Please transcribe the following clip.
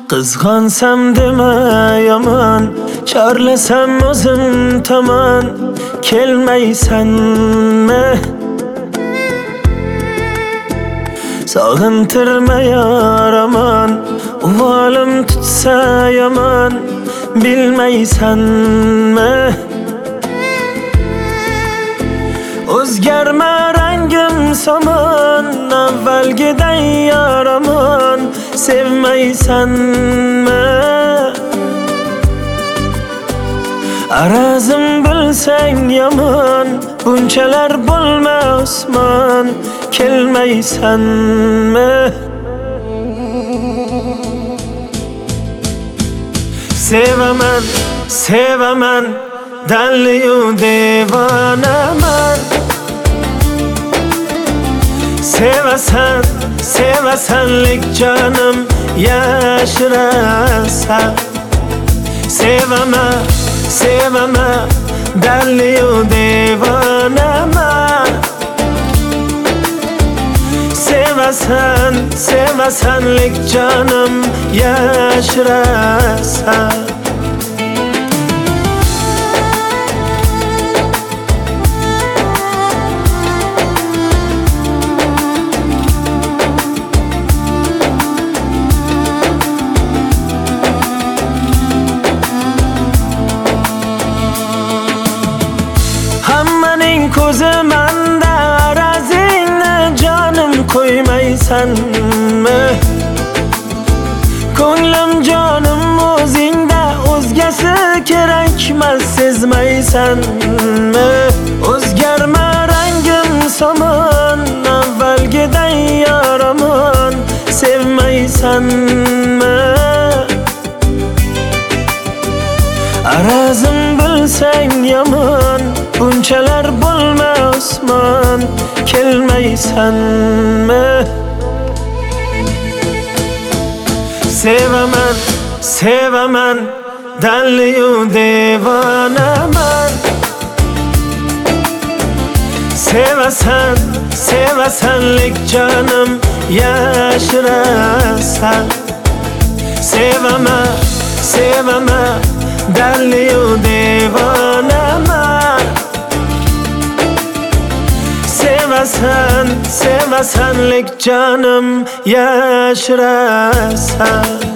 Qizg'ansam dema yomon, chorlasam o'zim tomon kelmaysanmi? Sog'intirma yoramon, uvolim tutsa yomon bilmaysanmi? O'zgarma rangim somon, avvalgiday yoramon sevmaysanmi? Arazim bilsang yomon, bunchalar bo'lma osmon kelmaysanmi? Sevaman, sevaman, daliyu devonaman. Sevasan, sevasanlik canım yashirasan. Sevama, sevama, daliyu devonaman. Sevasan, sevasanlik canım yashirasan. Hammaning ko'zi manda, arazingni jonim qo'ymaysanmi? Ko'nglim jonim o'zingda, o'zgasi kerakmas sezmaysanmi? O'zgarma rangim somon, avvalgiday yoramon sevmaysanmi? Arazim bilsang yomon, bunchalar bo'lma osmon kelmaysanmi? Sevaman, sevaman, daliyu devonaman. Sevasan, sevasanlik canım yashirasan. Sevama, sevama, daliyu devonaman. Sevasan, sevasanlik canım yashirasan.